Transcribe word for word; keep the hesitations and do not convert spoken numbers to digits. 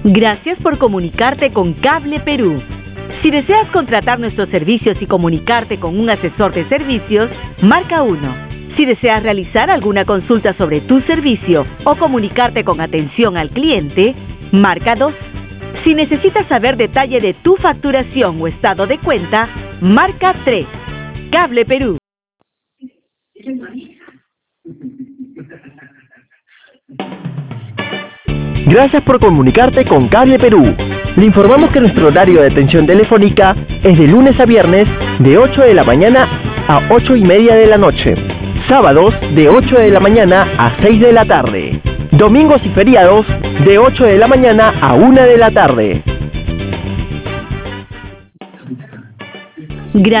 Gracias por comunicarte con Cable Perú. Si deseas contratar nuestros servicios y comunicarte con un asesor de servicios, marca uno. Si deseas realizar alguna consulta sobre tu servicio o comunicarte con atención al cliente, marca dos. Si necesitas saber detalle de tu facturación o estado de cuenta, marca tres. Cable Perú. Gracias por comunicarte con Cable Perú. Le informamos que nuestro horario de atención telefónica es de lunes a viernes de ocho de la mañana a ocho y media de la noche. Sábados de ocho de la mañana a seis de la tarde. Domingos y feriados de ocho de la mañana a una de la tarde. Gracias.